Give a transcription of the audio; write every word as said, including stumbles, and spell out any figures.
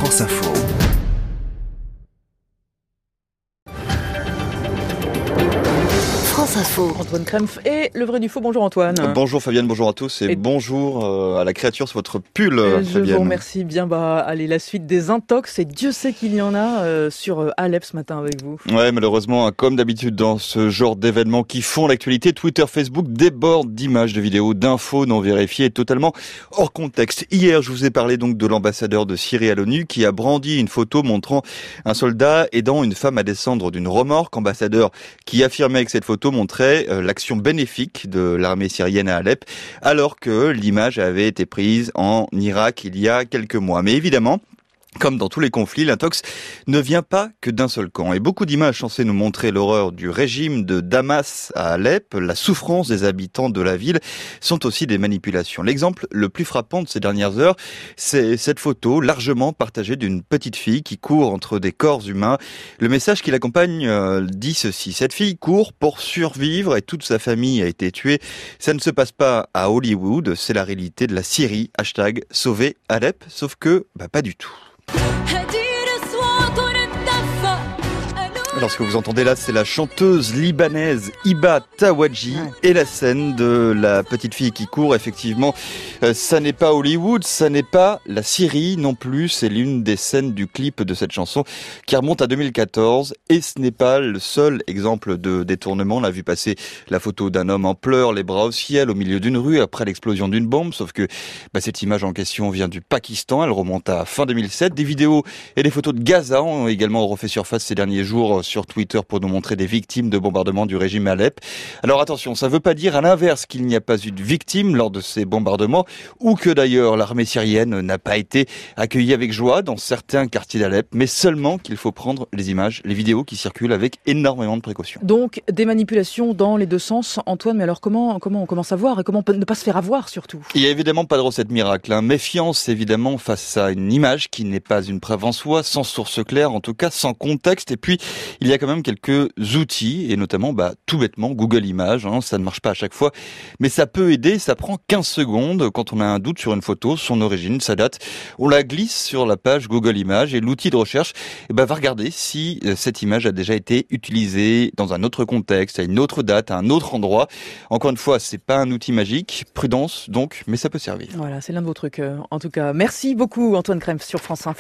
France Info. France Info. Antoine Krempf et le vrai du faux. Bonjour Antoine. Bonjour Fabienne, bonjour à tous et, et bonjour euh, à la créature sur votre pull euh, Fabienne. Je vous remercie bien. Bah, allez, la suite des intox et Dieu sait qu'il y en a euh, sur euh, Alep ce matin avec vous. Ouais, malheureusement, comme d'habitude dans ce genre d'événements qui font l'actualité, Twitter, Facebook débordent d'images, de vidéos, d'infos non vérifiées et totalement hors contexte. Hier, je vous ai parlé donc de l'ambassadeur de Syrie à l'ONU qui a brandi une photo montrant un soldat aidant une femme à descendre d'une remorque. Ambassadeur qui affirmait que cette photo montrait euh, l'action bénéfique de l'armée syrienne à Alep, alors que l'image avait été prise en Irak il y a quelques mois. Mais évidemment, comme dans tous les conflits, l'intox ne vient pas que d'un seul camp. Et beaucoup d'images censées nous montrer l'horreur du régime de Damas à Alep, la souffrance des habitants de la ville, sont aussi des manipulations. L'exemple le plus frappant de ces dernières heures, c'est cette photo largement partagée d'une petite fille qui court entre des corps humains. Le message qui l'accompagne euh, dit ceci: cette fille court pour survivre et toute sa famille a été tuée. Ça ne se passe pas à Hollywood, c'est la réalité de la Syrie. Hashtag sauver Alep, sauf que bah, pas du tout. Alors ce que vous entendez là, c'est la chanteuse libanaise Hiba Tawadji et la scène de la petite fille qui court. Effectivement, euh, ça n'est pas Hollywood, ça n'est pas la Syrie non plus. C'est l'une des scènes du clip de cette chanson qui remonte à deux mille quatorze. Et ce n'est pas le seul exemple de détournement. On a vu passer la photo d'un homme en pleurs, les bras au ciel, au milieu d'une rue après l'explosion d'une bombe. Sauf que bah, cette image en question vient du Pakistan. Elle remonte à fin deux mille sept. Des vidéos et des photos de Gaza ont également refait surface ces derniers jours sur Twitter pour nous montrer des victimes de bombardements du régime à Alep. Alors attention, ça ne veut pas dire à l'inverse qu'il n'y a pas eu de victimes lors de ces bombardements ou que d'ailleurs l'armée syrienne n'a pas été accueillie avec joie dans certains quartiers d'Alep, mais seulement qu'il faut prendre les images, les vidéos qui circulent avec énormément de précautions. Donc des manipulations dans les deux sens, Antoine, mais alors comment, comment on commence à voir et comment ne pas se faire avoir surtout? Il n'y a évidemment pas de recette miracle, hein. Méfiance évidemment face à une image qui n'est pas une preuve en soi, sans source claire, en tout cas sans contexte. Et puis il y a quand même quelques outils, et notamment bah, tout bêtement Google Images, hein, ça ne marche pas à chaque fois, mais ça peut aider, ça prend quinze secondes quand on a un doute sur une photo, son origine, sa date, on la glisse sur la page Google Images et l'outil de recherche eh ben, va regarder si euh, cette image a déjà été utilisée dans un autre contexte, à une autre date, à un autre endroit. Encore une fois, c'est pas un outil magique, prudence donc, mais ça peut servir. Voilà, c'est l'un de vos trucs. Euh, en tout cas, merci beaucoup Antoine Krempf sur France Info.